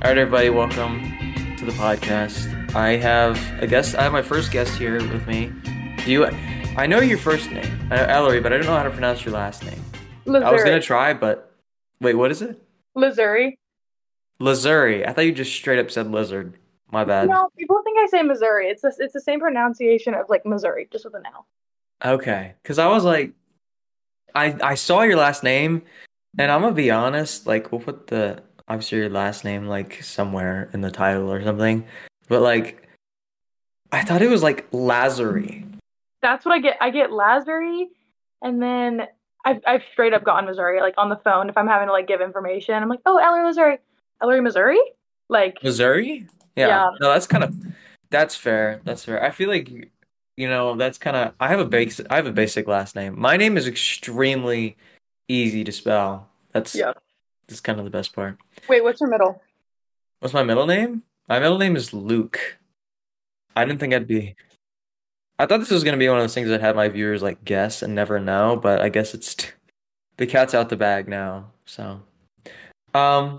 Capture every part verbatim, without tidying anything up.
All right, everybody, welcome to the podcast. I have a guest. I have my first guest here with me. Do you? I know your first name, I know Ellery, but I don't know how to pronounce your last name. I was gonna Missouri. try, but wait, what is it? Missouri. Lazuri. I thought you just straight up said lizard. My bad. No, people think I say Missouri. It's the, it's the same pronunciation of like Missouri, just with an L. Okay, because I was like, I I saw your last name, and I'm gonna be honest. Like, we'll put the obviously your last name like somewhere in the title or something, but like, I thought it was like Lazary. That's what I get. I get Lazary, and then I've I've straight up gotten Missouri, like on the phone. If I'm having to like give information, I'm like, oh, Ellery, Missouri, Ellery, Missouri. Like, Missouri? Yeah. yeah. No, that's kind of that's fair. That's fair. I feel like you know, that's kind of I have a basic I have a basic last name. My name is extremely easy to spell. That's Yeah. that's kind of the best part. Wait, what's your middle? What's my middle name? My middle name is Luke. I didn't think I'd be I thought this was gonna be one of those things that had my viewers like guess and never know, but I guess it's the cat's out the bag now. So, um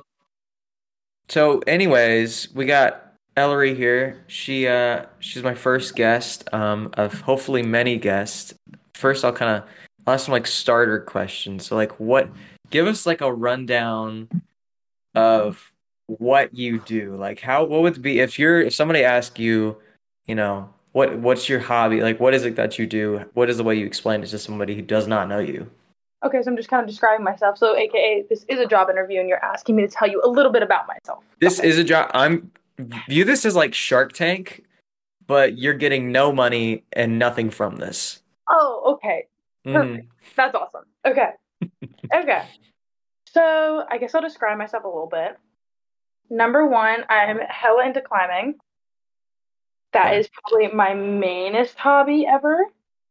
So, anyways, we got Ellery here. She uh she's my first guest um of hopefully many guests. First, I'll kind of I'll ask some like starter questions. So, like, what? Give us like a rundown of what you do. Like, how? What would it be if you're if somebody asked you, you know, what what's your hobby? Like, what is it that you do? What is the way you explain it to somebody who does not know you? Okay, so I'm just kind of describing myself. So, A K A, this is a job interview, and you're asking me to tell you a little bit about myself. This Got it. is a job. I'm view this as like Shark Tank, but you're getting no money and nothing from this. Oh, okay. Perfect. Hmm. That's awesome. Okay. Okay. So I guess I'll describe myself a little bit. Number one, I'm hella into climbing. That Okay. is probably my mainest hobby ever.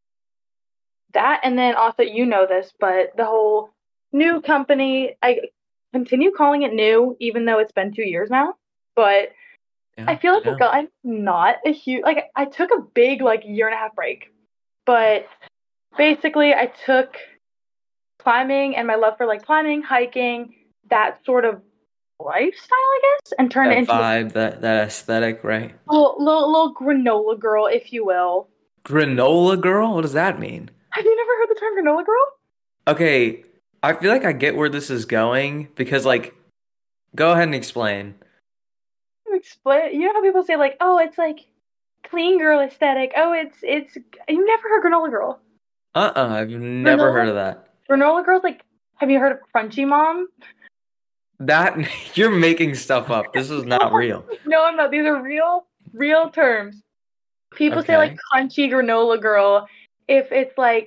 That, and then also, you know this, but the whole new company, I continue calling it new, even though it's been two years now. But I Yeah. feel like Yeah. I'm not a huge, like, I took a big, like, year and a half break. But basically, I took climbing and my love for, like, climbing, hiking, that sort of lifestyle, I guess, and turned it That into a vibe, that that aesthetic, right? little, little, little granola girl, if you will. Granola girl? What does that mean? Have you never heard the term granola girl? Okay, I feel like I get where this is going because like go ahead and explain. Explain. You know how people say like, "Oh, it's like clean girl aesthetic." Oh, it's it's. You've never heard granola girl. Uh-uh, I've never Granola heard of that. granola girl's like. Have you heard of Crunchy Mom? That you're making stuff up. This is not real. No, I'm not. These are real, real terms. People say like Okay. crunchy granola girl if it's like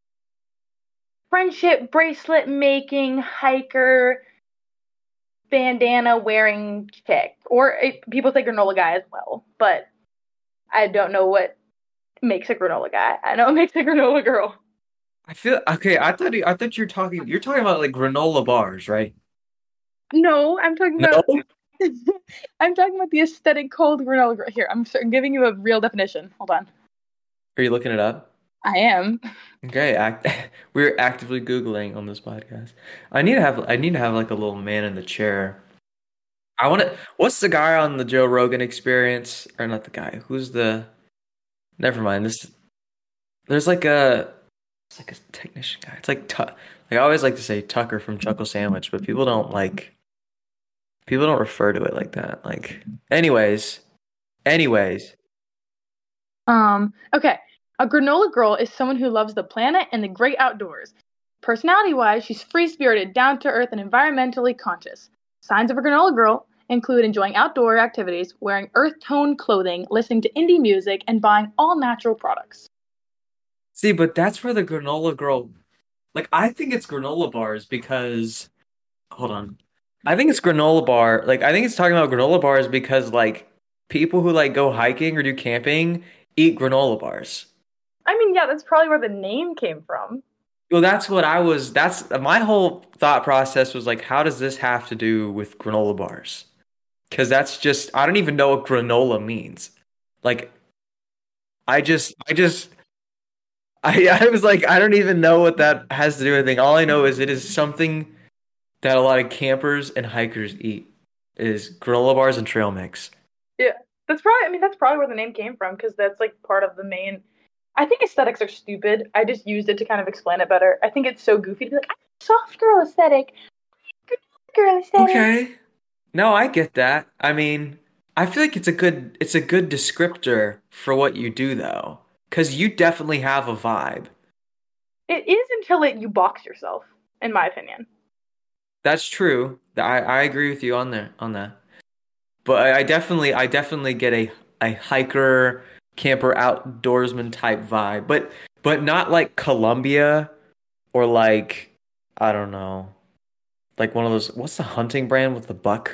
friendship bracelet making hiker bandana wearing chick, or it, people say granola guy as well. But I don't know what makes a granola guy. I know it makes a granola girl. I feel okay, I thought I thought you're talking you're talking about like granola bars, right? No, I'm talking No? about I'm talking about the aesthetic cold granola girl. Here, I'm, I'm giving you a real definition. Hold on. Are you looking it up? I am. Okay, act we're actively Googling on this podcast. I need to have I need to have like a little man in the chair. I want to. What's the guy on the Joe Rogan Experience? Or not the guy? Who's the? Never mind. This. There's like a. It's like a technician guy. It's like Tu- like I always like to say Tucker from Chuckle Sandwich, but people don't like. People don't refer to it like that. Like, anyways, anyways. Um, okay. A granola girl is someone who loves the planet and the great outdoors. Personality wise, she's free spirited, down to earth, and environmentally conscious. Signs of a granola girl include enjoying outdoor activities, wearing earth tone clothing, listening to indie music, and buying all natural products. See, but that's where the granola girl. Like, I think it's granola bars because. Hold on. I think it's granola bar. Like, I think it's talking about granola bars because like people who like go hiking or do camping eat granola bars. I mean, yeah, that's probably where the name came from. Well, that's what I was. That's my whole thought process was like, how does this have to do with granola bars? Because that's just, I don't even know what granola means. Like, I just, I just, I, I was like, I don't even know what that has to do with anything. All I know is it is something that a lot of campers and hikers eat. is granola bars and trail mix. Yeah, that's probably. I mean, that's probably where the name came from because that's like part of the main. I think aesthetics are stupid. I just used it to kind of explain it better. I think it's so goofy to be like, I'm a soft girl aesthetic, good girl aesthetic. Okay. No, I get that. I mean, I feel like it's a good it's a good descriptor for what you do though, because you definitely have a vibe. It is until it you box yourself, in my opinion. That's true. I I agree with you on there on that. But I, I definitely I definitely get a a hiker, camper, outdoorsman type vibe. But but not like Columbia or like I don't know, like one of those. What's the hunting brand with the buck?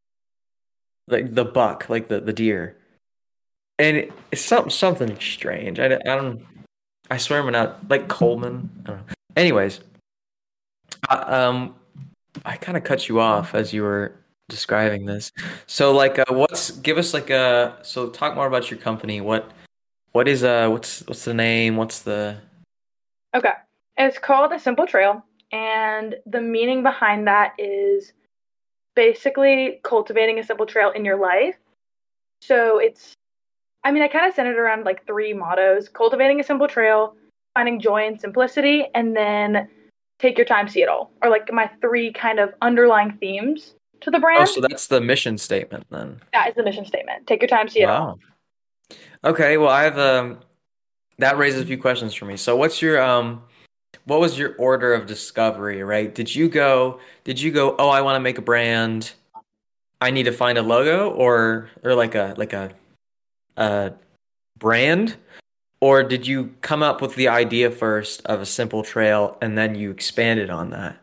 Like the buck, like the the deer. And it, it's something something strange. I, I don't. I swear I'm not like Coleman. I don't know. Anyways, I, um, I kind of cut you off as you were describing this. So like, uh, what's give us like a so talk more about your company. What what is uh what's what's the name? What's the Okay. It's called A Simple Trail, and the meaning behind that is basically cultivating a simple trail in your life. So it's, I mean, I kind of centered around like three mottos: cultivating a simple trail, finding joy in simplicity, and then take your time, see it all, are like my three kind of underlying themes to the oh brand. so that's the mission statement then. That is the mission statement. Take your time, see it all. Wow. Okay. Well, I have um that raises a few questions for me. So what's your um what was your order of discovery, right? Did you go did you go, "Oh, I want to make a brand. I need to find a logo or or like a like a a brand?" Or did you come up with the idea first of a simple trail and then you expanded on that?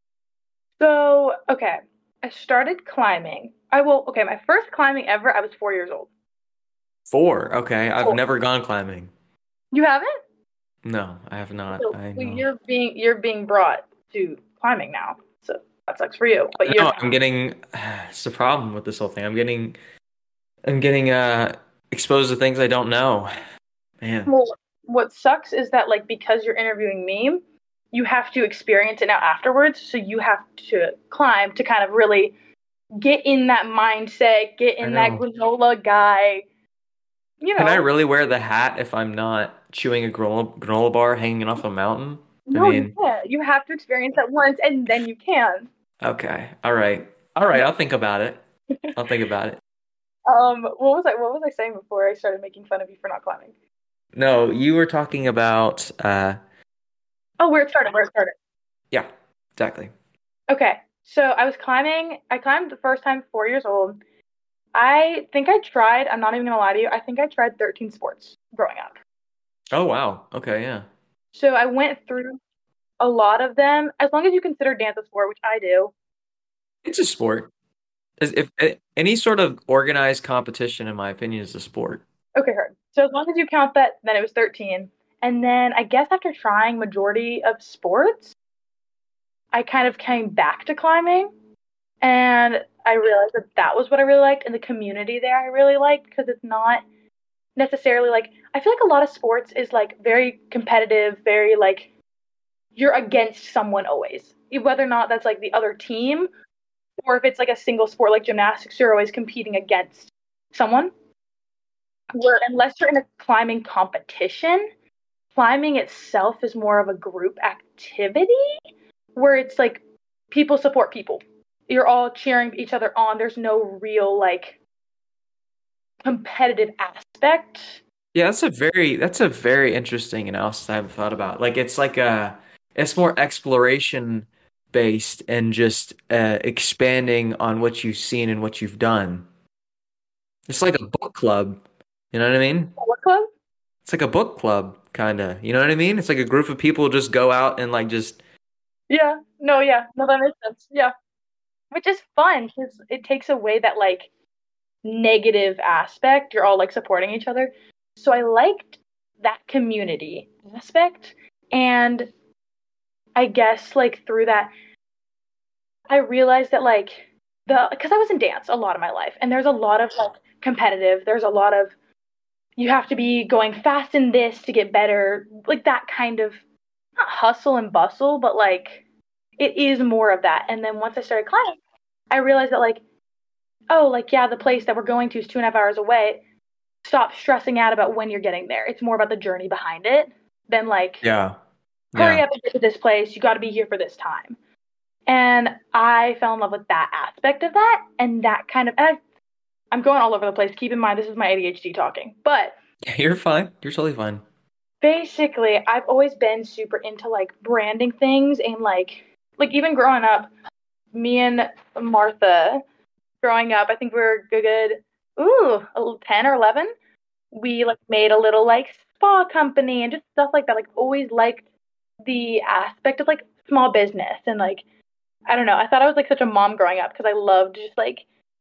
So, okay, I started climbing. I will, okay, my first climbing ever, I was four years old. Four. Okay. I've Four. never gone climbing. You haven't? No, I have not. So, I so know. you're being you're being brought to climbing now. So that sucks for you. But you're No, I'm getting it's the problem with this whole thing. I'm getting I'm getting uh exposed to things I don't know. Man. well, what sucks is that like because you're interviewing me, you have to experience it now afterwards. So you have to climb to kind of really get in that mindset, get I in that know. granola guy, you Can I know. really wear the hat if I'm not chewing a granola, granola bar hanging off a mountain? I No, you mean, can't. You have to experience it once and then you can. okay. All right. All right, I'll think about it. I'll think about it. Um, what was I what was I saying before I started making fun of you for not climbing? No, you were talking about uh Oh, where it started, where it started. yeah, exactly. Okay, so I was climbing. I climbed the first time four years old. I think I tried. I'm not even gonna lie to you. I think I tried thirteen sports growing up. Oh wow. Okay, yeah. So I went through a lot of them. As long as you consider dance a sport, which I do. It's a sport. As if a- any sort of organized competition, in my opinion, is a sport. Okay, heard. So as long as you count that, then it was thirteen. And then I guess after trying majority of sports, I kind of came back to climbing. And I realized that that was what I really liked, and the community there I really liked because it's not necessarily like I feel like a lot of sports is like very competitive, very like you're against someone always, whether or not that's like the other team or if it's like a single sport like gymnastics, you're always competing against someone. Where unless you're in a climbing competition, climbing itself is more of a group activity where it's like people support people. You're all cheering each other on. There's no real like competitive aspect. Yeah, that's a very that's a very interesting analysis I haven't thought about. Like it's like a it's more exploration based and just uh, expanding on what you've seen and what you've done. It's like a book club. You know what I mean? What club? It's like a book club, kind of. You know what I mean? It's like a group of people just go out and like just Yeah. No, yeah. No, that makes sense. Yeah. Which is fun because it takes away that like negative aspect. You're all like supporting each other. So I liked that community aspect. And I guess like through that, I realized that like the, because I was in dance a lot of my life and there's a lot of like competitive, there's a lot of, you have to be going fast in this to get better, like that kind of, not hustle and bustle, but like it is more of that. And then once I started climbing, I realized that like oh, like, yeah, the place that we're going to is two and a half hours away. Stop stressing out about when you're getting there. It's more about the journey behind it than like, Yeah. hurry Yeah. up and get to this place. You got to be here for this time. And I fell in love with that aspect of that. And that kind of, and I, I'm going all over the place. Keep in mind, this is my A D H D talking. But You're fine. You're totally fine. basically, I've always been super into like branding things and like, like even growing up, me and Martha growing up, I think we were good, good ooh, ten or eleven. We like made a little like spa company and just stuff like that. Like always liked the aspect of like small business and like I don't know. I thought I was like such a mom growing up because I loved just like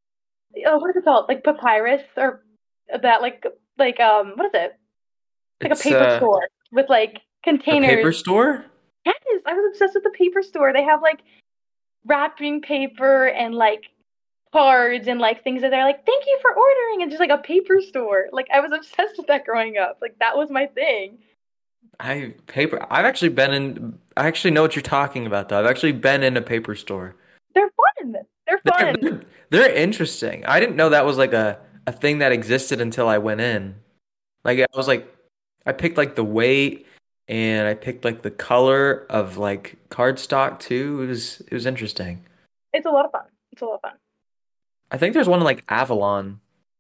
oh what is it called like papyrus or that like like um what is it like a It's paper uh store with like a containers. paper store? Yes, I was obsessed with the paper store. They have like wrapping paper and like cards and like things that they're like, thank you for ordering, and just like a paper store. Like I was obsessed with that growing up. Like that was my thing. I paper. I've actually been in. I actually know what you're talking about, though. I've actually been in a paper store. They're fun. They're They're fun. they're, they're interesting. I didn't know that was like a a thing that existed until I went in. Like I was like, I picked like the weight and I picked like the color of like cardstock too. It was it was interesting. It's a lot of fun. It's a lot of fun. I think there's one in like Avalon.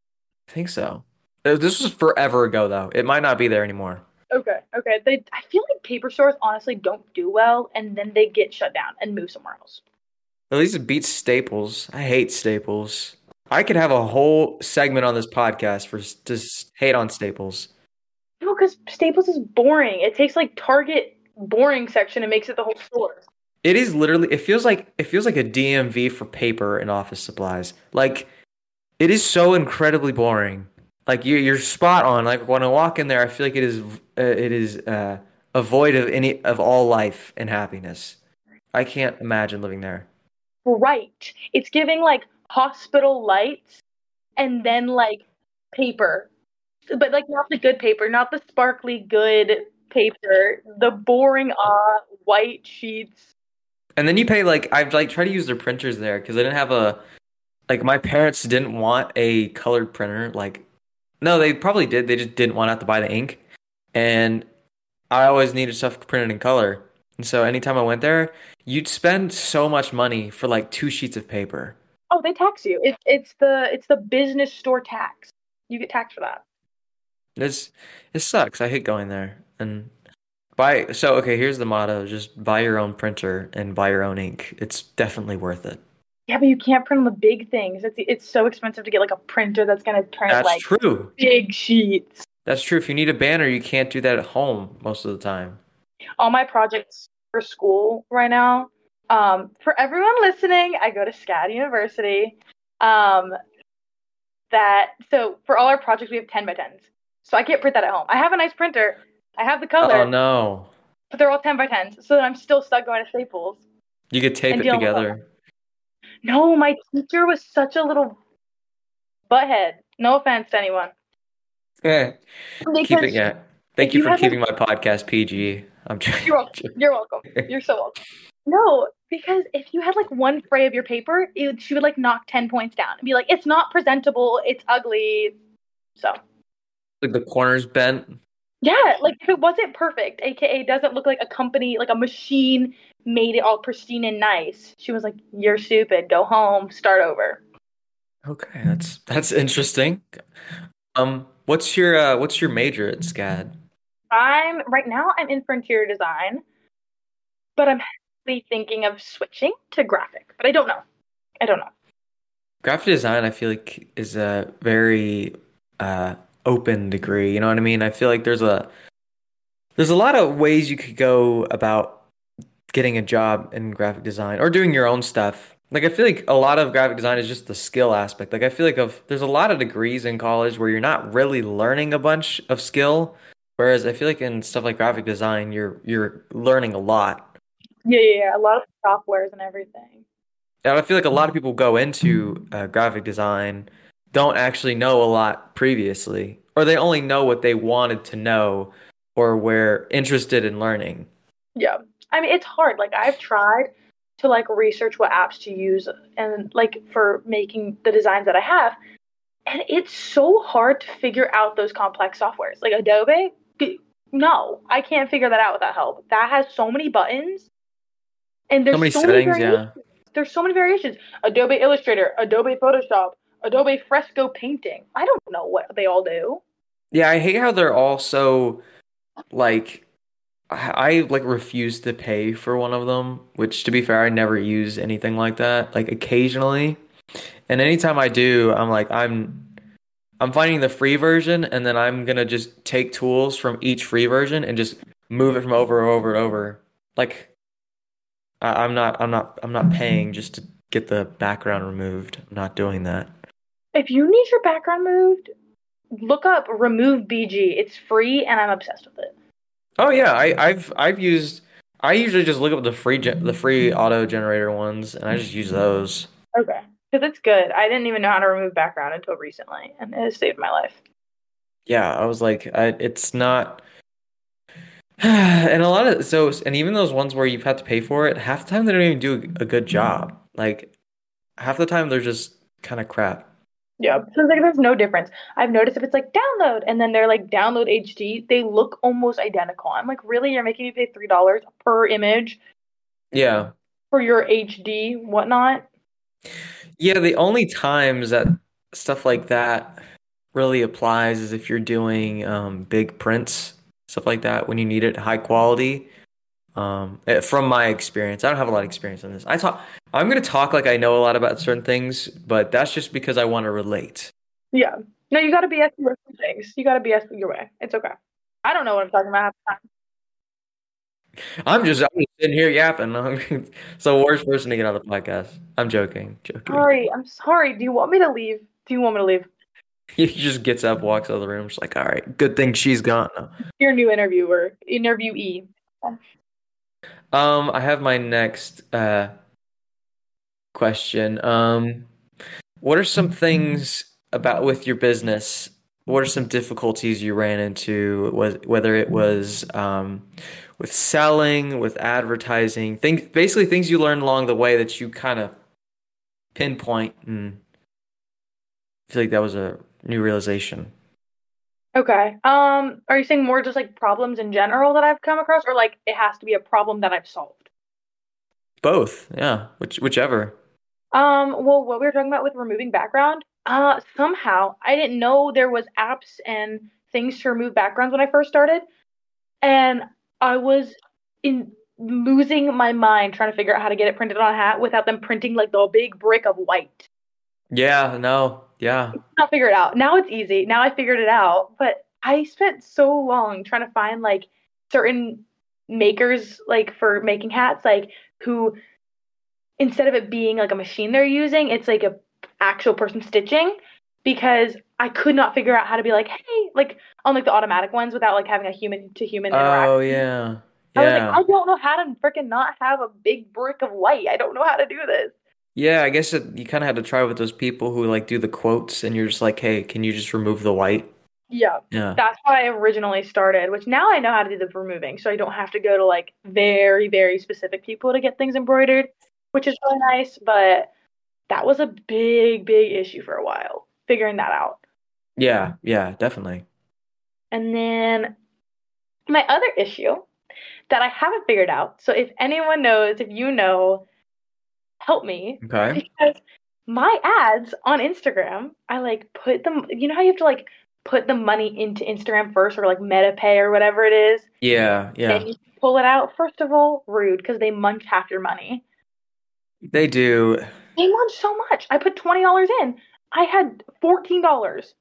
I think so. Uh, This was forever ago though. It might not be there anymore. Okay, okay. They I feel like paper stores honestly don't do well and then they get shut down and move somewhere else. At least it beats Staples. I hate Staples. I could have a whole segment on this podcast for s- just hate on Staples. No, because Staples is boring. It takes like Target boring section and makes it the whole store. It is literally it feels like it feels like a D M V for paper and office supplies. Like it is so incredibly boring. Like you you're spot on. Like when I walk in there, I feel like it is uh, it is uh, a void of any of all life and happiness. I can't imagine living there. Bright. It's giving like hospital lights and then like paper. But like not the good paper, not the sparkly good paper. The boring uh white sheets. And then you pay like I've like tried to use their printers there because they didn't have a like my parents didn't want a colored printer. Like no, they probably did. They just didn't want to have to buy the ink. And I always needed stuff printed in color. And so anytime I went there, you'd spend so much money for like two sheets of paper. Oh, they tax you. It's it's the it's the business store tax. You get taxed for that. This it sucks. I hate going there. And buy so okay, here's the motto. Just buy your own printer and buy your own ink. It's definitely worth it. Yeah, but you can't print on the big things. It's it's so expensive to get like a printer that's gonna print That's like true. big sheets. That's true. If you need a banner, you can't do that at home most of the time. All my projects for school right now. Um, for everyone listening, I go to SCAD University. Um, that so for all our projects we have ten by tens. So I can't print that at home. I have a nice printer. I have the Oh color, no. but they're all ten by tens. So then I'm still stuck going to Staples You could tape and it dealing with all that. together. No, my teacher was such a little butthead. No offense to anyone. Yeah. Keep it, Because yeah. if Thank you you for had like keeping my podcast P G. I'm you're welcome. joking. You're welcome. You're so welcome. No, because if you had like one fray of your paper, it, she would like knock ten points down and be like, it's not presentable, it's ugly. So Like the corners bent. yeah, like if it wasn't perfect, aka doesn't look like a company, like a machine made it all pristine and nice, she was like, you're stupid, go home, start over. Okay, that's that's interesting. Um, what's your uh what's your major at SCAD? I'm right now I'm in for interior design, but I'm actually thinking of switching to graphic, but I don't know. I don't know. Graphic design, I feel like is a very uh open degree. You know what I mean? I feel like there's a there's a lot of ways you could go about getting a job in graphic design or doing your own stuff. Like I feel like a lot of graphic design is just the skill aspect. Like I feel like of there's a lot of degrees in college where you're not really learning a bunch of skill, whereas I feel like in stuff like graphic design, you're you're learning a lot. Yeah, yeah, yeah. A lot of softwares and everything. And I feel like a lot of people go into uh, graphic design don't actually know a lot previously, or they only know what they wanted to know or were interested in learning. Yeah. I mean, it's hard. Like, I've tried to like research what apps to use and like for making the designs that I have. And it's so hard to figure out those complex softwares. Like Adobe, no, I can't figure that out without help. That has so many buttons and So there's many so many settings, variations. yeah. There's so many variations. Adobe Illustrator, Adobe Photoshop, Adobe Fresco Painting. I don't know what they all do. Yeah, I hate how they're all so like I, I like refuse to pay for one of them, which to be fair, I never use anything like that. Like occasionally. And anytime I do, I'm like I'm I'm finding the free version and then I'm gonna just take tools from each free version and just move it from over and over and over. Like I, I'm not I'm not I'm not paying just to get the background removed. I'm not doing that. If you need your background moved, look up Remove B G. It's free and I'm obsessed with it. Oh yeah, I, I've I've used I usually just look up the free gen, the free auto generator ones and I just use those. Okay. Because it's good. I didn't even know how to remove background until recently, and it has saved my life. Yeah, I was like I, it's not and a lot of so and even those ones where you've had to pay for it, half the time they don't even do a good job. Like half the time they're just kind of crap. Yeah. So it's like there's no difference. I've noticed if it's like download and then they're like download H D, they look almost identical. I'm like, really? You're making me pay three dollars per image Yeah. for your H D whatnot? Yeah, the only times that stuff like that really applies is if you're doing um, big prints, stuff like that, when you need it high quality. Um, eh, from my experience, I don't have a lot of experience on this. I talk, I'm going to talk like I know a lot about certain things, but that's just because I want to relate. Yeah. No, you got to B S your things. You got to B S your way. It's okay. I don't know what I'm talking about half the time. I'm just, I'm just sitting here yapping. I'm it's the worst person to get on the podcast. I'm joking, joking. Sorry. I'm sorry. Do you want me to leave? Do you want me to leave? He just gets up, walks out of the room. Just like, all right, good thing she's gone. Your new interviewer, interviewee. Um, I have my next uh question. Um, what are some things about with your business? What are some difficulties you ran into? Was whether it was um with selling, with advertising, things basically things you learned along the way that you kind of pinpoint and feel like that was a new realization. Okay. Um, are you saying more just like problems in general that I've come across, or like it has to be a problem that I've solved? Both, yeah, which whichever. Um, well, what we were talking about with removing background, uh, somehow I didn't know there was apps and things to remove backgrounds when I first started, and I was in losing my mind trying to figure out how to get it printed on a hat without them printing like the big brick of white. Yeah, no, yeah. I'll figure it out. Now it's easy. Now I figured it out, but I spent so long trying to find like certain makers like for making hats like who instead of it being like a machine they're using, it's like a actual person stitching because I could not figure out how to be like, hey, like on like the automatic ones without like having a human to human Oh, interaction. yeah. I was like, Yeah. I don't know how to freaking not have a big brick of white. I don't know how to do this. Yeah, I guess it, you kind of had to try with those people who like do the quotes and you're just like, "Hey, can you just remove the white?" Yeah, Yeah. that's how I originally started, which now I know how to do the removing, so I don't have to go to like very, very specific people to get things embroidered, which is really nice. But that was a big, big issue for a while, figuring that out. Yeah, yeah, definitely. And then my other issue that I haven't figured out, so if anyone knows, if you know, help me, Okay. because my ads on Instagram, I like put them, you know how you have to like put the money into Instagram first or like MetaPay or whatever it is? Yeah, Then yeah. you pull it out. First of all, rude because they munch half your money. They do. They munch so much. I put twenty dollars in. I had fourteen dollars.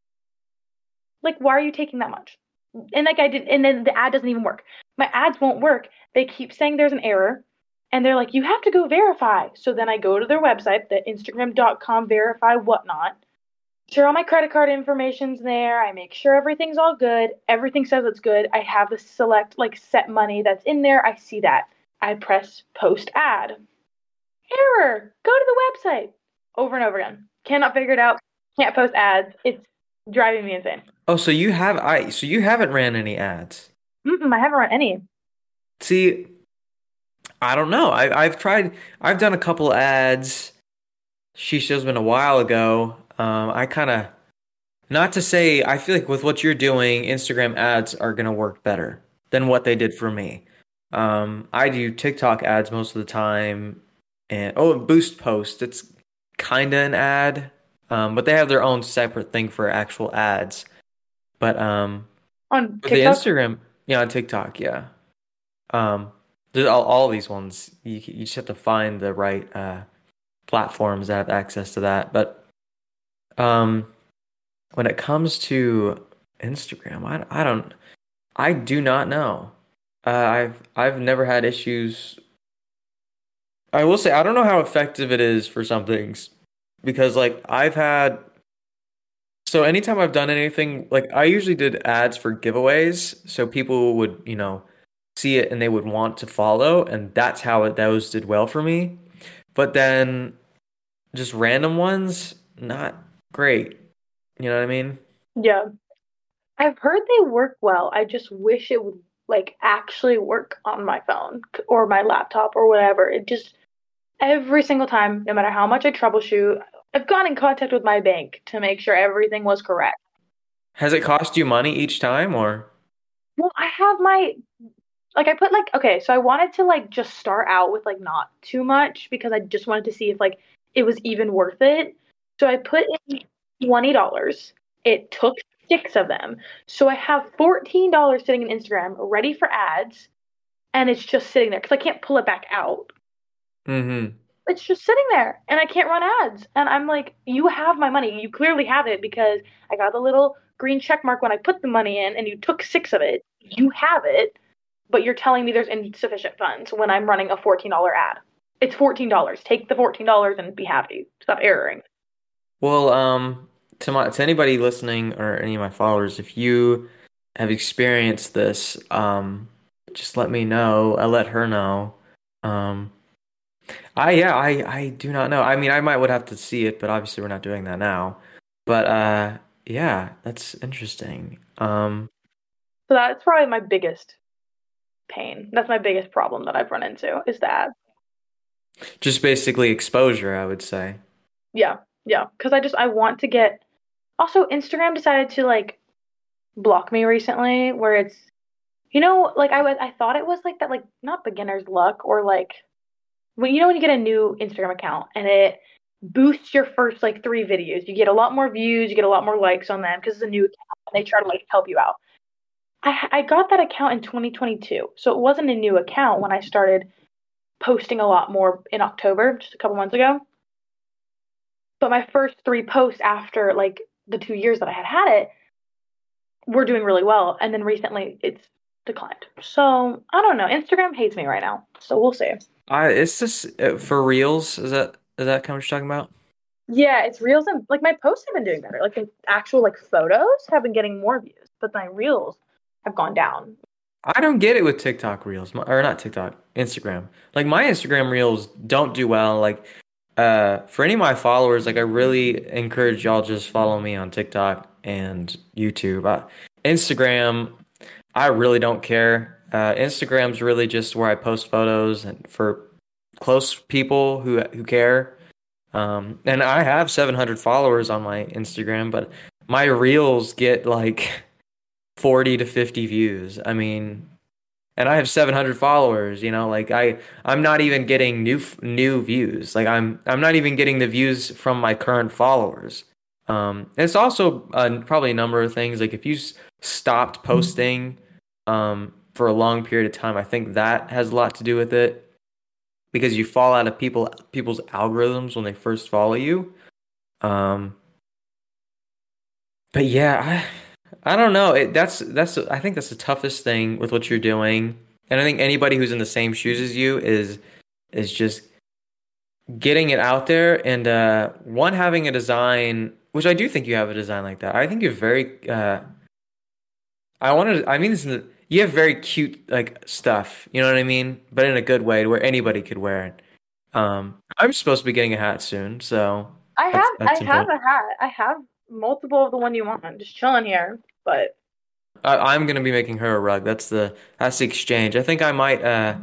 Like, why are you taking that much? And like I did, and then the ad doesn't even work. My ads won't work. They keep saying there's an error, and they're like, you have to go verify. So then I go to their website, the Instagram dot com verify whatnot. Sure, all my credit card information's there. I make sure everything's all good. Everything says it's good. I have the select, like, set money that's in there. I see that. I press post ad. Error. Go to the website. Over and over again. Cannot figure it out. Can't post ads. It's driving me insane. Oh, so you have I so you haven't ran any ads. Mm-mm, I haven't run any. See, I don't know. I I've tried. I've done a couple ads. Sheesh, it has been a while ago. Um, I kind of not to say. I feel like with what you're doing, Instagram ads are gonna work better than what they did for me. Um, I do TikTok ads most of the time, and oh, Boost Post. It's kind of an ad, um, but they have their own separate thing for actual ads. But um, On with the TikTok? Instagram, yeah, on TikTok, yeah. Um, there's all, all these ones. You you just have to find the right uh platforms that have access to that. But um, when it comes to Instagram, I I don't I do not know. Uh, I've I've never had issues. I will say I don't know how effective it is for some things because like I've had so anytime I've done anything like I usually did ads for giveaways so people would, you know, see it and they would want to follow and that's how it those did well for me. But then just random ones, not great. You know what I mean? Yeah. I've heard they work well. I just wish it would like actually work on my phone or my laptop or whatever. It just every single time, no matter how much I troubleshoot, I've gone in contact with my bank to make sure everything was correct. Has it cost you money each time or? Well, I have my like I put like okay, so I wanted to like just start out with like not too much because I just wanted to see if like it was even worth it. So I put in twenty dollars. It took six of them. So I have fourteen dollars sitting in Instagram ready for ads and it's just sitting there because I can't pull it back out. Mm-hmm. It's just sitting there and I can't run ads. And I'm like, you have my money. You clearly have it because I got the little green check mark when I put the money in and you took six of it. You have it, but you're telling me there's insufficient funds when I'm running a fourteen dollars ad. It's fourteen dollars. Take the fourteen dollars and be happy. Stop erroring. Well, um, to my to anybody listening or any of my followers, if you have experienced this, um, just let me know. I let her know. Um, I yeah, I I do not know. I mean, I might would have to see it, but obviously we're not doing that now. But uh, yeah, that's interesting. Um, So that's probably my biggest pain. That's my biggest problem that I've run into is the ads. just basically exposure, I would say. Yeah, yeah. Because I just I want to get. Also, Instagram decided to like block me recently, where it's you know like I was I thought it was like that like not beginner's luck or like when you know when you get a new Instagram account and it boosts your first like three videos, you get a lot more views, you get a lot more likes on them because it's a new account and they try to like help you out. I I got that account in twenty twenty-two, so it wasn't a new account when I started posting a lot more in October, just a couple months ago. But my first three posts after like the two years that I had had it were doing really well, and then recently it's declined. So I don't know. Instagram hates me right now, so we'll see. I it's just uh, for reals. Is that is that kind of what you're talking about? Yeah, it's reels and like my posts have been doing better. Like the actual like photos have been getting more views, but my reels have gone down. I don't get it with TikTok Reels, my- or not TikTok, Instagram. Like my Instagram Reels don't do well. Like uh for any of my followers, like I really encourage y'all just follow me on TikTok and YouTube. Uh, Instagram, I really don't care. Uh Instagram's really just where I post photos and for close people who who care. Um and I have seven hundred followers on my Instagram, but my Reels get like forty to fifty views. I mean, and I have seven hundred followers, you know, like I I'm not even getting new new views. Like I'm I'm not even getting the views from my current followers. Um, it's also uh, probably a number of things. Like if you s- stopped posting um for a long period of time, I think that has a lot to do with it because you fall out of people people's algorithms when they first follow you. Um, but yeah, I I don't know. It, that's that's I think that's the toughest thing with what you're doing. And I think anybody who's in the same shoes as you is is just getting it out there and uh one having a design, which I do think you have a design like that. I think you're very uh I wanted I mean this in the, you have very cute like stuff, you know what I mean? But in a good way where anybody could wear it. Um I'm supposed to be getting a hat soon, so I that's have I that's have important. a hat. I have multiple of the one you want. I'm just chilling here, but I, I'm gonna be making her a rug. That's the that's the exchange. I think I might uh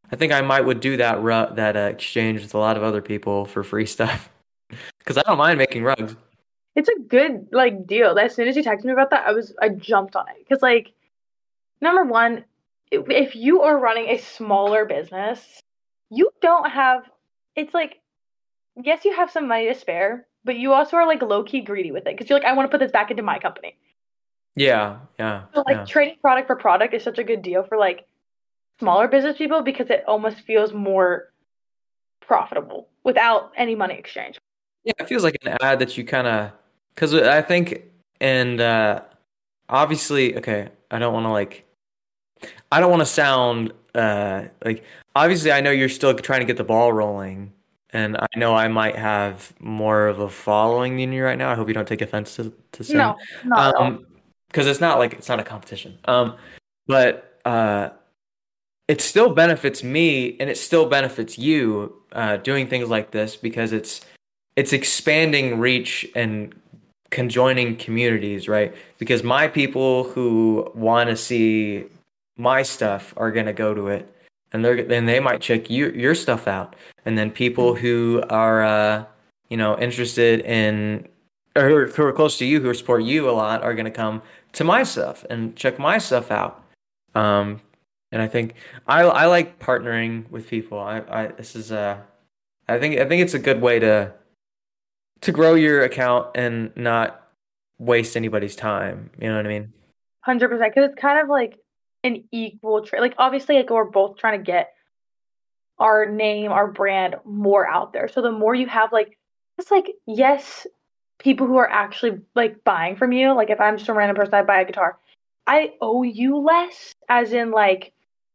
I think I might would do that ru that uh, exchange with a lot of other people for free stuff because I don't mind making rugs. It's a good like deal. As soon as you texted me about that, I was I jumped on it because like number one, if if you are running a smaller business, you don't have. It's like yes, you have some money to spare, but you also are like low key greedy with it because you're like, I want to put this back into my company. Yeah, yeah, So like yeah. trading product for product is such a good deal for like smaller business people because it almost feels more profitable without any money exchange. Yeah, it feels like an ad that you kind of, because I think, and uh, obviously, okay, I don't want to like, I don't want to sound uh, like, obviously, I know you're still trying to get the ball rolling, and I know I might have more of a following than you right now. I hope you don't take offense to, to saying, No, not at all. um, because it's not like it's not a competition. Um, but uh, it still benefits me, and it still benefits you uh, doing things like this because it's it's expanding reach and conjoining communities, right? Because my people who want to see my stuff are gonna go to it, and they're then they might check you your stuff out, and then people who are uh, you know interested in or who are, who are close to you who support you a lot are gonna come to my stuff and check my stuff out. Um, and I think I I like partnering with people. I I this is uh I think I think it's a good way to to grow your account and not waste anybody's time. You know what I mean? one hundred percent because it's kind of like an equal trade. Like obviously like we're both trying to get our name, our brand more out there. So the more you have like it's like yes, people who are actually like buying from you, like if I'm just a random person I buy a guitar, I owe you less as in like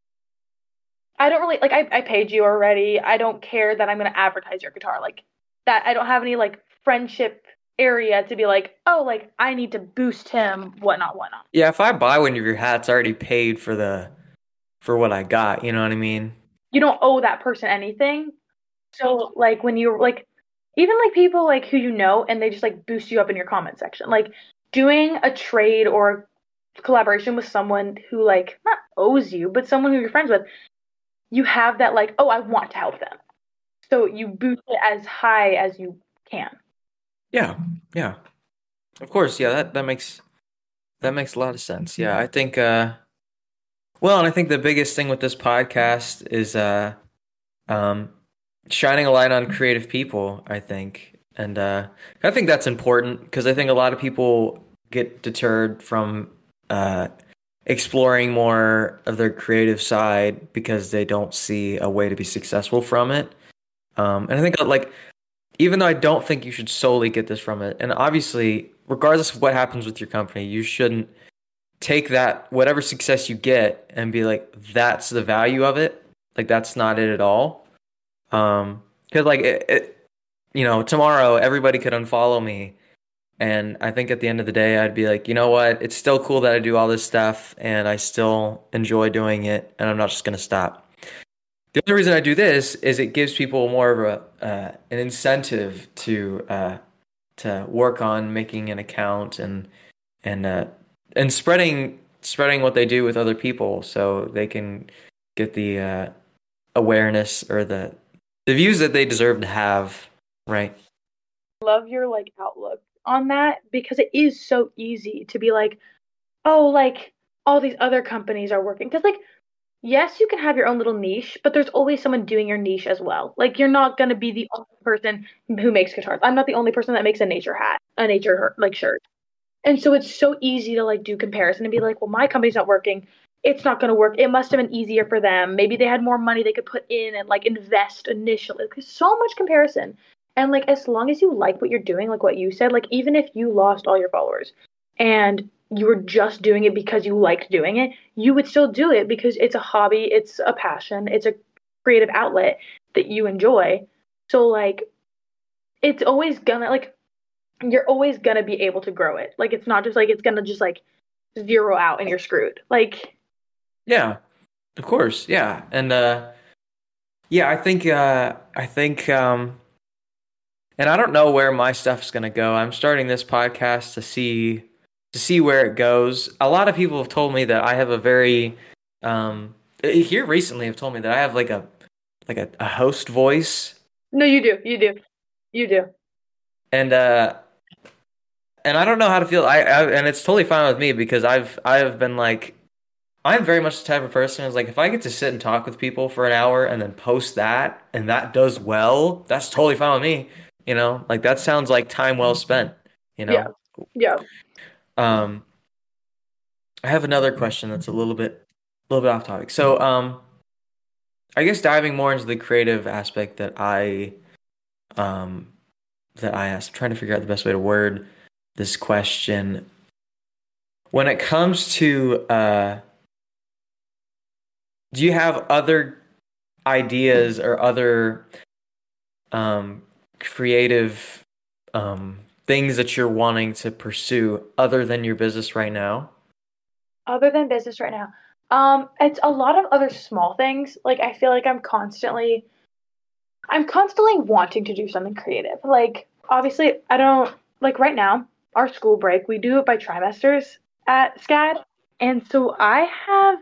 I don't really like I, I paid you already. I don't care that I'm gonna advertise your guitar. Like that I don't have any like friendship area to be like, oh, like I need to boost him, whatnot, whatnot. Yeah, if I buy one of your hats, I already paid for the for what I got. You know what I mean? You don't owe that person anything. So like when you're like even like people like who you know and they just like boost you up in your comment section. Like doing a trade or collaboration with someone who like not owes you, but someone who you're friends with, you have that like, oh, I want to help them. So you boost it as high as you can. Yeah, yeah. Of course, yeah. That that makes that makes a lot of sense. Yeah, I think. Uh, well, and I think the biggest thing with this podcast is uh, um, shining a light on creative people. I think, and uh, I think that's important because I think a lot of people get deterred from uh, exploring more of their creative side because they don't see a way to be successful from it. Um, and I think like even though I don't think you should solely get this from it, and obviously, regardless of what happens with your company, you shouldn't take that whatever success you get and be like, that's the value of it. Like that's not it at all. Um, because like it, it, you know, tomorrow everybody could unfollow me, and I think at the end of the day, I'd be like, you know what? It's still cool that I do all this stuff, and I still enjoy doing it, and I'm not just gonna stop. The only reason I do this is it gives people more of a uh, an incentive to uh, to work on making an account and and uh, and spreading spreading what they do with other people, so they can get the uh, awareness or the the views that they deserve to have. Right? Love your like outlook on that because it is so easy to be like, oh, like all these other companies are working. Because like, yes, you can have your own little niche, but there's always someone doing your niche as well. Like you're not gonna be the only person who makes guitars. I'm not the only person that makes a nature hat, a nature like shirt. And so it's so easy to like do comparison and be like, well, my company's not working. It's not going to work. It must have been easier for them. Maybe they had more money they could put in and like invest initially. There's so much comparison. And like as long as you like what you're doing, like what you said, like even if you lost all your followers and you were just doing it because you liked doing it, you would still do it because it's a hobby, it's a passion, it's a creative outlet that you enjoy. So like it's always gonna like you're always gonna be able to grow it. Like it's not just like it's gonna just like zero out and you're screwed. Like Yeah, of course. Yeah, and uh, yeah, I think uh, I think um, and I don't know where my stuff's gonna go. I'm starting this podcast to see to see where it goes. A lot of people have told me that I have a very um, here recently have told me that I have like a like a, a host voice, No, you do. You do. You do. and uh and I don't know how to feel. I, I and it's totally fine with me because I've I've been like I'm very much the type of person who's like if I get to sit and talk with people for an hour and then post that and that does well, that's totally fine with me. You know, like that sounds like time well spent, you Yeah. know. Yeah. Um I have another question that's a little bit a little bit off topic. So, um I guess diving more into the creative aspect that I um that I asked, I'm trying to figure out the best way to word this question. When it comes to uh do you have other ideas or other um, creative um, things that you're wanting to pursue other than your business right now? Other than business right now, um, it's a lot of other small things. Like I feel like I'm constantly, I'm constantly wanting to do something creative. Like obviously, I don't like right now. Our school break, we do it by trimesters at SCAD, and so I have,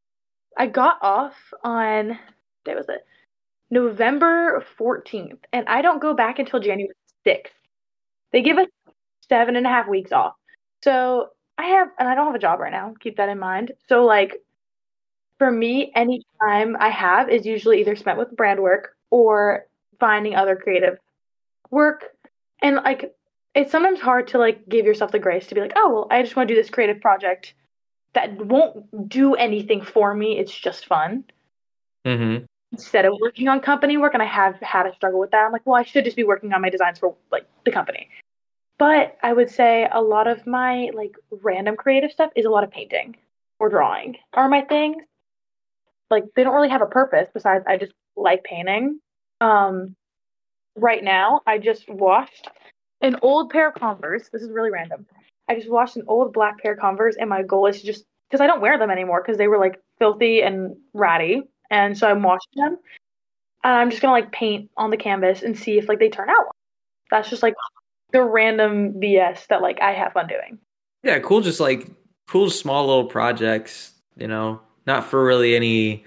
I got off on, what was it? November fourteenth, and I don't go back until January sixth. They give us seven and a half weeks off. So I have, and I don't have a job right now. Keep that in mind. So like for me, any time I have is usually either spent with brand work or finding other creative work. And like it's sometimes hard to like give yourself the grace to be like, oh well, I just want to do this creative project that won't do anything for me. It's just fun. Mm-hmm. Instead of working on company work, and I have had a struggle with that. I'm like, well, I should just be working on my designs for like the company. But I would say a lot of my like random creative stuff is a lot of painting or drawing are my things. Like they don't really have a purpose besides I just like painting. Um, right now I just washed an old pair of Converse. This is really random. I just washed an old black pair of Converse, and my goal is to just because I don't wear them anymore because they were like filthy and ratty, and so I'm washing them. And I'm just gonna like paint on the canvas and see if like they turn out. That's just like the random B S that like I have fun doing. Yeah, cool. Just like cool, small little projects, you know, not for really any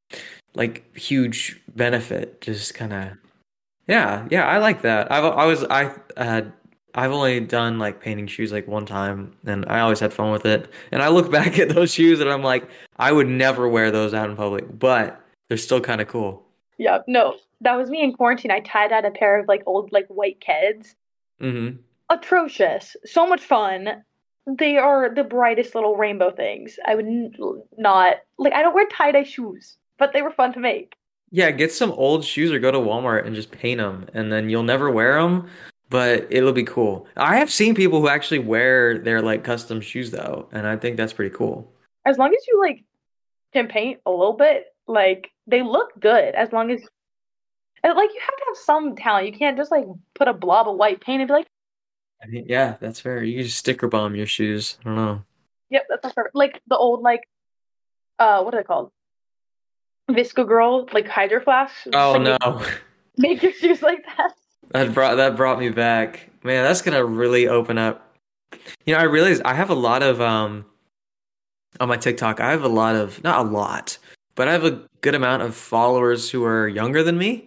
like huge benefit. Just kind of, yeah, yeah. I like that. I've I was I had I've only done like painting shoes like one time, and I always had fun with it. And I look back at those shoes, and I'm like, I would never wear those out in public, but they're still kind of cool. Yeah, no, that was me in quarantine. I tied out a pair of like old like white Keds. Hmm. Atrocious. So much fun. They are the brightest little rainbow things. I would n- not like. I don't wear tie dye shoes, but they were fun to make. Yeah, get some old shoes or go to Walmart and just paint them, and then you'll never wear them, but it'll be cool. I have seen people who actually wear their like custom shoes though, and I think that's pretty cool. As long as you like can paint a little bit, like they look good. As long as and, like you have to have some talent. You can't just like put a blob of white paint and be like, I mean, yeah, that's fair. You can just sticker bomb your shoes. I don't know. yep, that's not perfect. Like the old like uh what are they called? Visco Girl, like Hydro Flask. Just Oh like no. make, make your shoes like that. That brought that brought me back. Man, that's gonna really open up. You know, I realized I have a lot of um on my TikTok, I have a lot of not a lot, but I have a good amount of followers who are younger than me.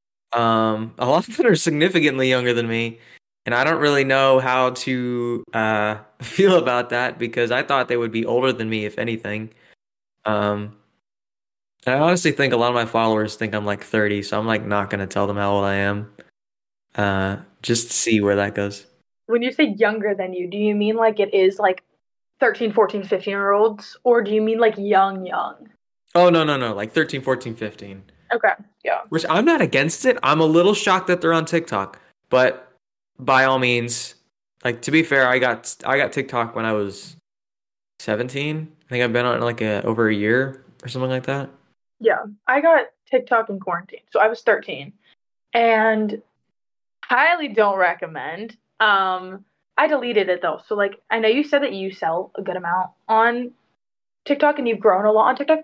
Um, a lot of them are significantly younger than me, and I don't really know how to uh feel about that because I thought they would be older than me, if anything. Um, and I honestly think a lot of my followers think I'm like thirty, so I'm like not gonna tell them how old I am. Uh, just to see where that goes. When you say younger than you, do you mean like it is like thirteen, fourteen, fifteen year olds? Or do you mean like young, young? Oh no, no, no, like thirteen, fourteen, fifteen. Okay, yeah. Which I'm not against it. I'm a little shocked that they're on TikTok, but by all means, like to be fair, I got I got TikTok when I was seventeen. I think I've been on it like a, over a year or something like that. Yeah. I got TikTok in quarantine. So I was thirteen. And highly don't recommend. Um, I deleted it though. So like I know you said that you sell a good amount on TikTok and you've grown a lot on TikTok.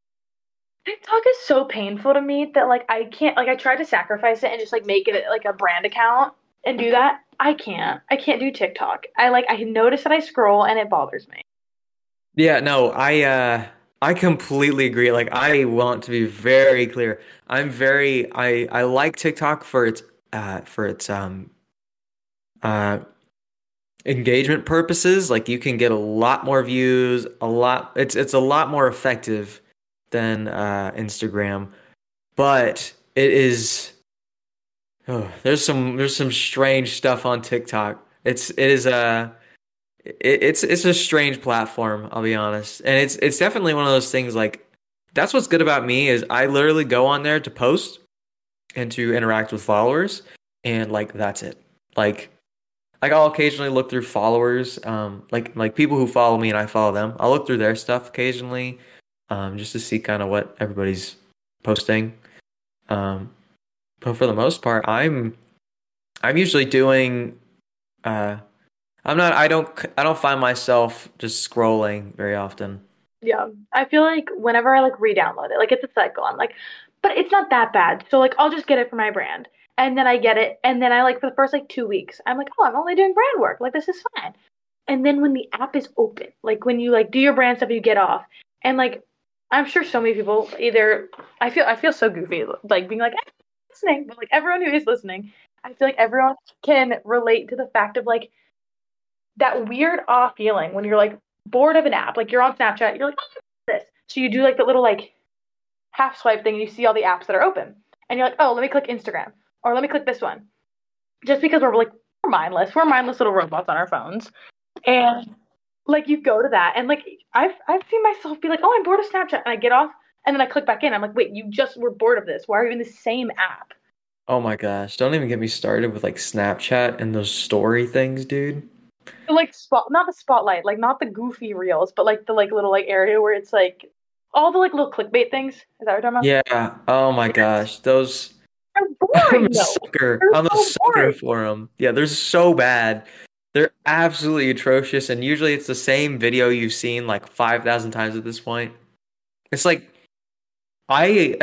TikTok is so painful to me that like I can't like I tried to sacrifice it and just like make it like a brand account and do that. I can't. I can't do TikTok. I like I notice that I scroll and it bothers me. Yeah, no, I uh I completely agree. Like I want to be very clear. I'm very I I like TikTok for its uh for its um uh engagement purposes. Like you can get a lot more views, a lot it's it's a lot more effective than uh Instagram. But it is oh, there's some there's some strange stuff on TikTok. It's it is a it, it's it's a strange platform, I'll be honest. And it's it's definitely one of those things like that's what's good about me is I literally go on there to post and to interact with followers and like that's it. Like like I'll occasionally look through followers, um like like people who follow me and I follow them. I'll look through their stuff occasionally, um just to see kind of what everybody's posting. Um but for the most part, I'm I'm usually doing uh I'm not I don't I don't find myself just scrolling very often. Yeah. I feel like whenever I like re-download it, like it's a cycle. I'm like, but it's not that bad. So like I'll just get it for my brand. And then I get it. And then I like for the first like two weeks, I'm like, oh, I'm only doing brand work. Like this is fine. And then when the app is open, like when you like do your brand stuff, you get off. And like I'm sure so many people either I feel I feel so goofy like being like "I'm listening, but like everyone who is listening, I feel like everyone can relate to the fact of like that weird off feeling when you're like bored of an app. Like you're on Snapchat, you're like, oh, this. So you do like the little like half swipe thing and you see all the apps that are open. And you're like, oh, let me click Instagram. Or let me click this one. Just because we're like we're mindless. We're mindless little robots on our phones. And like you go to that and like I've I've seen myself be like, oh, I'm bored of Snapchat, and I get off and then I click back in. I'm like, wait, you just were bored of this. Why are you in the same app? Oh my gosh, don't even get me started with like Snapchat and those story things, dude. Like spot not the spotlight, like not the goofy reels, but like the like little like area where it's like all the like little clickbait things. Is that what you're talking about? Yeah. Oh my Yes. gosh, those They're I'm boring a though. sucker. They're I'm a so sucker boring. for them. Yeah, they're so bad. They're absolutely atrocious, and usually it's the same video you've seen like five thousand times at this point. It's like I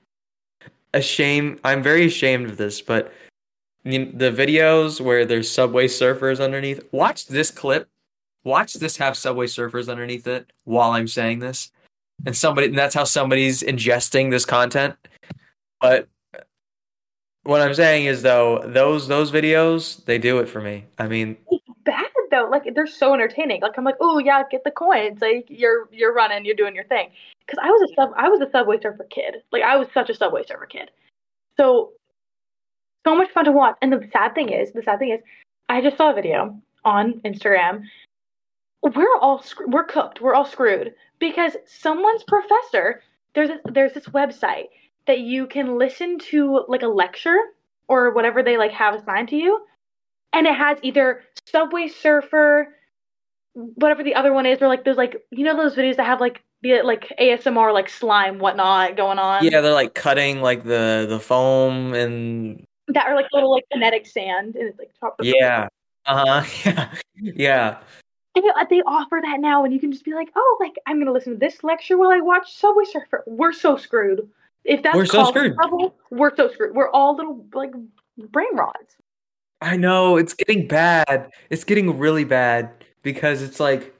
ashamed. I'm very ashamed of this, but the the videos where there's Subway Surfers underneath. Watch this clip. Watch this have Subway Surfers underneath it while I'm saying this, and somebody. And that's how somebody's ingesting this content. But what I'm saying is though, those those videos, they do it for me. I mean, It's bad though. Like they're so entertaining. Like I'm like, oh yeah, get the coins. Like you're you're running, you're doing your thing. Because I was a sub I was a Subway Surfer kid. Like I was such a Subway Surfer kid. So so much fun to watch. And the sad thing is, the sad thing is, I just saw a video on Instagram. We're all we're cooked. We're all screwed because someone's professor. There's a, there's this website that you can listen to like a lecture or whatever they like have assigned to you, and it has either Subway Surfer, whatever the other one is, or like those like you know those videos that have like the like A S M R like slime whatnot going on yeah, they're like cutting like the the foam and that are like little like kinetic sand and it's like chopped up. yeah. Uh-huh. Yeah. Yeah. They, they offer that now, and you can just be like, oh, like I'm gonna listen to this lecture while I watch Subway Surfer. We're so screwed. If that's We're so college screwed. level, we're so screwed. We're all little like brain rods. I know it's getting bad. It's getting really bad because it's like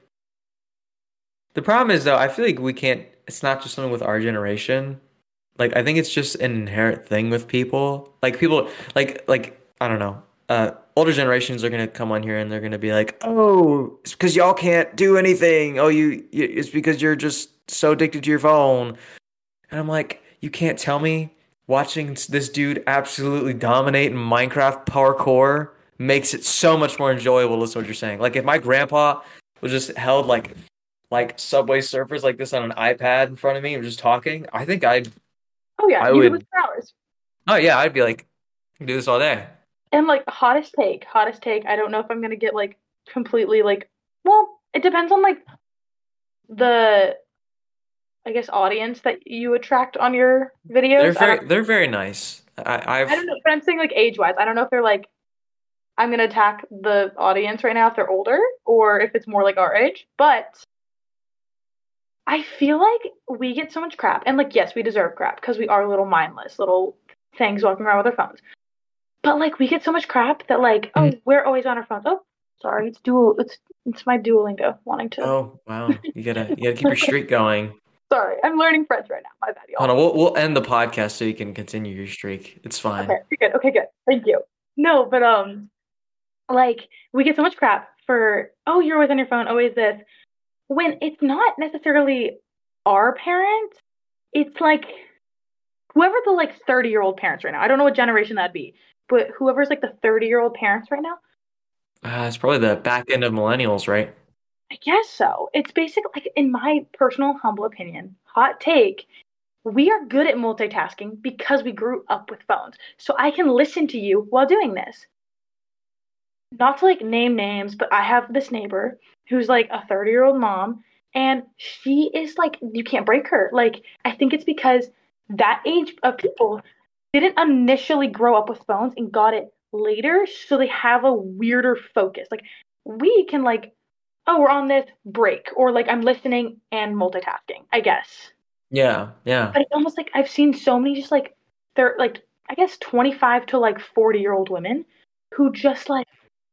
the problem is though, I feel like we can't it's not just something with our generation. Like I think it's just an inherent thing with people. Like people like like I don't know. Uh older generations are gonna come on here and they're gonna be like, "Oh, it's because y'all can't do anything. Oh, you, you it's because you're just so addicted to your phone." And I'm like, "You can't tell me watching this dude absolutely dominate in Minecraft parkour makes it so much more enjoyable." To listen to what you're saying. Like if my grandpa was just held like like Subway Surfers like this on an iPad in front of me and just talking, I think I'd Oh yeah, I you could listen would for hours. oh yeah, I'd be like, I can do this all day. And like hottest take, hottest take. I don't know if I'm gonna get like completely like. Well, it depends on like the I guess audience that you attract on your They're videos. I don't. very they're very nice. I, I don't I've know, but I'm saying like age wise. I don't know if they're like I'm gonna attack the audience right now if they're older or if it's more like our age. But I feel like we get so much crap, and like yes, we deserve crap because we are little mindless little things walking around with our phones. But like we get so much crap that like oh we're always on our phones. Oh sorry, it's dual. It's it's my Duolingo wanting to. oh wow, you gotta you gotta keep your streak going. Sorry, I'm learning French right now. My bad, Hold y'all. on, we'll we'll end the podcast so you can continue your streak. It's Okay, fine. okay, good. Okay, good. Thank you. No, but um, like we get so much crap for, oh, you're always on your phone, always this, when it's not necessarily our parents. It's like whoever the like thirty year old parents right now. I don't know what generation that'd be, but whoever's like the thirty year old parents right now. Uh, it's probably the back end of millennials, right? I guess so. It's basically like, in my personal humble opinion, hot take, we are good at multitasking because we grew up with phones. So I can listen to you while doing this. Not to like name names, but I have this neighbor who's like a thirty year old mom, and she is like, you can't break her. Like, I think it's because that age of people didn't initially grow up with phones and got it later, so they have a weirder focus. Like, we can, like, oh, we're on this break, or like I'm listening and multitasking, I guess. Yeah, yeah. But it's almost like I've seen so many just like they're like, I guess twenty-five to like forty year old women who just like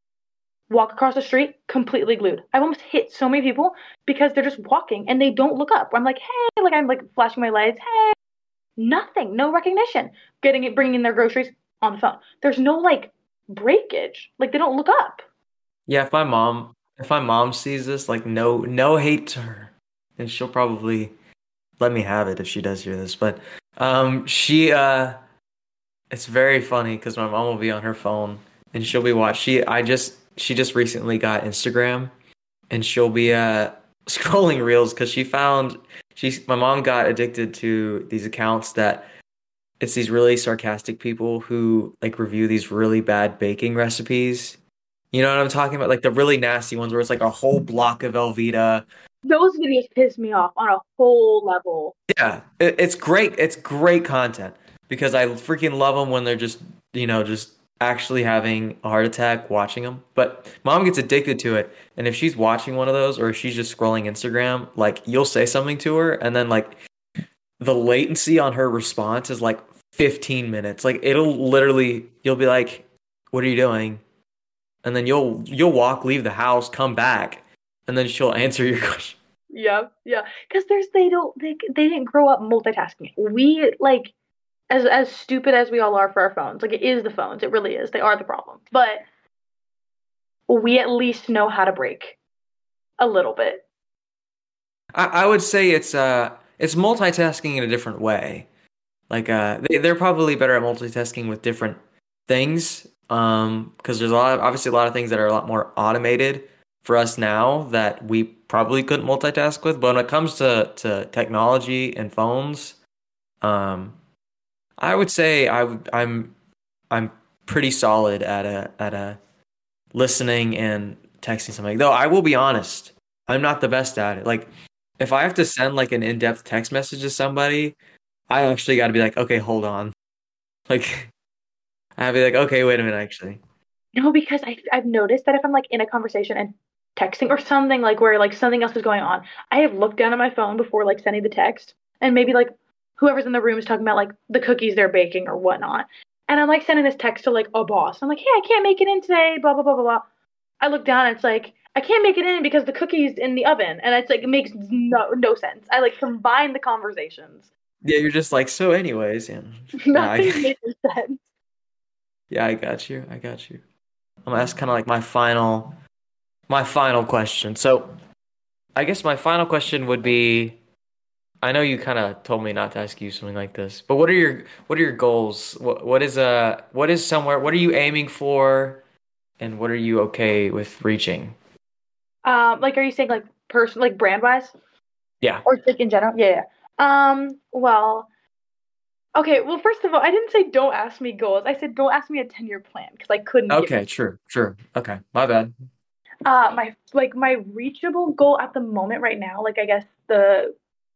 walk across the street completely glued. I've almost hit so many people because they're just walking and they don't look up. I'm like, hey, like I'm like flashing my lights, hey, nothing, no recognition. Getting it, bringing in their groceries on the phone. There's no like breakage. Like they don't look up. Yeah, if my mom if my mom sees this, like no no hate to her. And she'll probably let me have it if she does hear this. But um she uh it's very funny because my mom will be on her phone and she'll be watch she I just she just recently got Instagram and she'll be uh scrolling reels because she found she my mom got addicted to these accounts that it's these really sarcastic people who like review these really bad baking recipes. You know what I'm talking about? Like the really nasty ones where it's like a whole block of Velveeta. Those videos piss me off on a whole level. Yeah, it, it's great. It's great content because I freaking love them when they're just, you know, just actually having a heart attack watching them. But mom gets addicted to it. And if she's watching one of those or if she's just scrolling Instagram, like you'll say something to her and then like the latency on her response is like fifteen minutes. Like it'll literally, you'll be like, "What are you doing?" And then you'll you'll walk, leave the house, come back, and then she'll answer your question. Yeah, yeah. Because there's they don't they they didn't grow up multitasking. We like as as stupid as we all are for our phones. Like it is the phones. It really is. They are the problem. But we at least know how to break a little bit. I, I would say it's uh it's multitasking in a different way. Like uh they, they're probably better at multitasking with different things. Um, because there's a lot of, obviously a lot of things that are a lot more automated for us now that we probably couldn't multitask with. But when it comes to to technology and phones, um, I would say I would I'm I'm pretty solid at a at a listening and texting something. Though I will be honest, I'm not the best at it. Like if I have to send like an in-depth text message to somebody, I actually got to be like, okay, hold on. Like I'd be like, okay, wait a minute, actually. No, because I I've noticed that if I'm like in a conversation and texting or something like where like something else is going on, I have looked down at my phone before like sending the text and maybe like whoever's in the room is talking about like the cookies they're baking or whatnot. And I'm like sending this text to like a boss. I'm like, hey, I can't make it in today, blah blah blah blah blah. I look down and it's like I can't make it in because the cookie's in the oven, and it's like it makes no no sense. I like combine the conversations. Yeah, you're just like, so anyways, yeah. Yeah, Nothing I, makes sense. yeah, I got you. I got you. I'm gonna ask kind of like my final my final question. So, I guess my final question would be I know you kind of told me not to ask you something like this, but what are your what are your goals? What what is uh what is somewhere what are you aiming for and what are you okay with reaching? Um, like, are you saying like person like brand wise Yeah. or like in general? Yeah, yeah. Um, well, okay. Well, first of all, I didn't say don't ask me goals. I said don't ask me a ten year plan because I couldn't give it. Okay, true, true. Okay, my bad. Uh, my like my reachable goal at the moment right now, like I guess the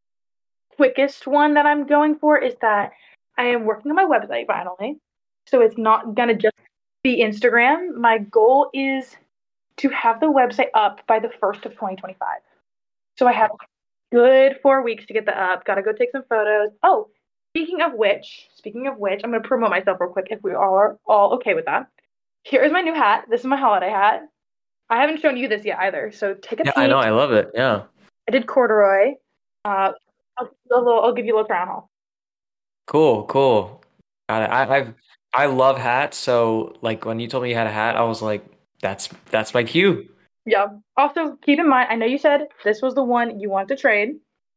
quickest one that I'm going for is that I am working on my website finally. So it's not gonna just be Instagram. My goal is to have the website up by the first of twenty twenty-five. So I have good four weeks to get that up. Gotta go take some photos. Oh, speaking of which, speaking of which, I'm gonna promote myself real quick if we are all okay with that. Here is my new hat. This is my holiday hat. I haven't shown you this yet either, so take a Yeah, I know. peek. I love it. Yeah. I did corduroy. Uh, I'll, give you a little, I'll give you a little crown haul. Cool, cool. I, I I've I love hats, so like when you told me you had a hat, I was like, that's that's my cue. Yeah. Also, keep in mind, I know you said this was the one you want to trade,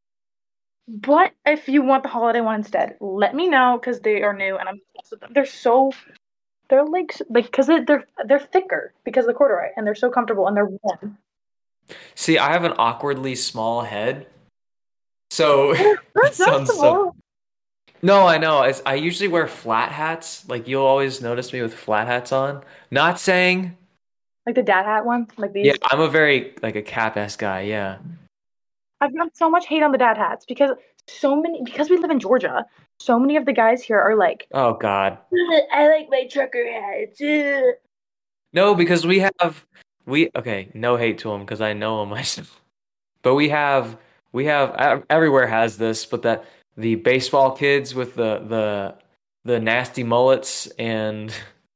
but if you want the holiday one instead, let me know because they are new and I'm obsessed with them. They're so they're like s- like because they're they're thicker because of the corduroy and they're so comfortable and they're warm. See, I have an awkwardly small head, so They're, they're it sounds so. adjustable. No, I know. It's, I usually wear flat hats. Like you'll always notice me with flat hats on. Not saying, Like the dad hat one, like yeah, these. I'm a very like a cap-ass guy. Yeah. I've got so much hate on the dad hats because so many because we live in Georgia. So many of the guys here are like, Oh God. I like my trucker hats. Ugh." No, because we have we okay. No hate to them because I know them myself. But we have we have ev- everywhere has this, but that the baseball kids with the the the nasty mullets and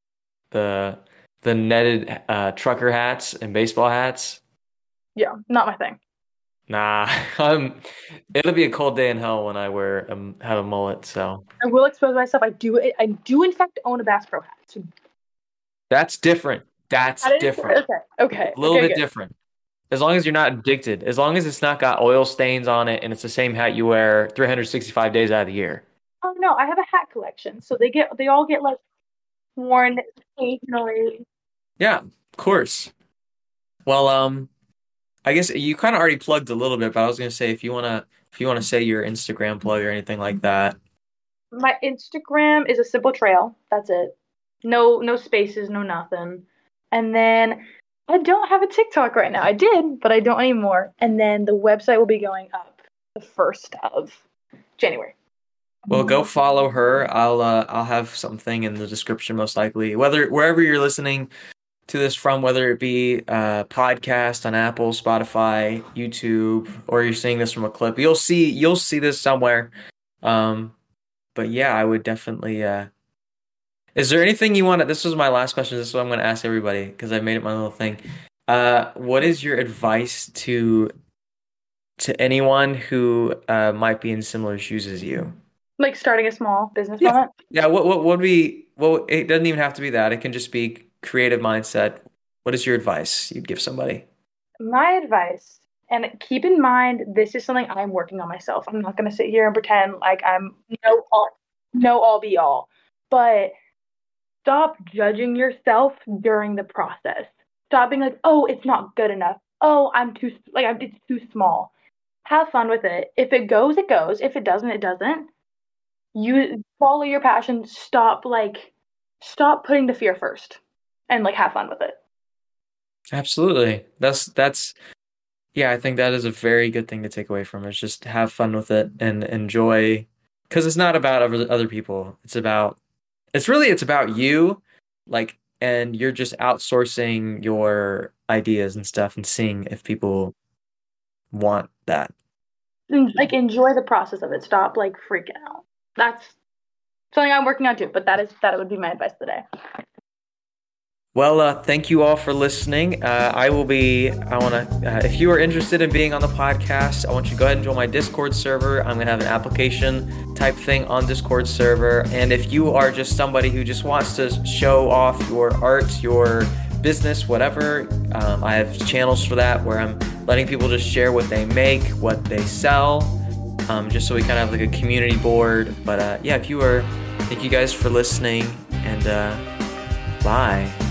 the the netted uh, trucker hats and baseball hats. Yeah, not my thing. Nah, um, it'll be a cold day in hell when I wear um have a mullet. So I will expose myself. I do. I do in fact own a Bass Pro hat. So that's different. That's that is different. okay. Okay. A little Okay. bit Good. different. As long as you're not addicted, as long as it's not got oil stains on it and it's the same hat you wear three hundred sixty-five days out of the year. Oh no, I have a hat collection, so they get they all get like worn occasionally. Yeah, of course. Well, um, I guess you kind of already plugged a little bit, but I was gonna say if you wanna if you wanna say your Instagram plug or anything like that. My Instagram is a simple trail. That's it. No, no spaces, no nothing. And then I don't have a TikTok right now. I did, but I don't anymore. And then the website will be going up the first of January. Well, go follow her. I'll uh, I'll have something in the description most likely. Whether wherever you're listening to this from, whether it be a podcast on Apple, Spotify, YouTube, or you're seeing this from a clip, you'll see you'll see this somewhere. Um, but yeah, I would definitely. Uh, is there anything you want to? This was my last question. This is what I'm going to ask everybody because I made it my little thing. Uh, what is your advice to to anyone who uh, might be in similar shoes as you? Like starting a small business Yeah. from it. Yeah, what what would be well it doesn't even have to be that. It can just be creative mindset. What is your advice you'd give somebody? My advice, and keep in mind, this is something I'm working on myself. I'm not going to sit here and pretend like I'm no all, no all be all. But stop judging yourself during the process. Stop being like, oh, it's not good enough. Oh, I'm too like I'm it's too small. Have fun with it. If it goes, it goes. If it doesn't, it doesn't. You follow your passion. Stop like stop putting the fear first, and like have fun with it. Absolutely. That's that's yeah, I think that is a very good thing to take away from it. Is just have fun with it and enjoy because it's not about other other people. It's about it's really it's about you like and you're just outsourcing your ideas and stuff and seeing if people want that. And, like enjoy the process of it. Stop like freaking out. That's something I'm working on too. But that is that would be my advice today. Well, uh, thank you all for listening. Uh, I will be, I want to, uh, if you are interested in being on the podcast, I want you to go ahead and join my Discord server. I'm going to have an application type thing on Discord server. And if you are just somebody who just wants to show off your art, your business, whatever, um, I have channels for that where I'm letting people just share what they make, what they sell, um, just so we kind of have like a community board. But uh, yeah, if you are, thank you guys for listening and uh, bye.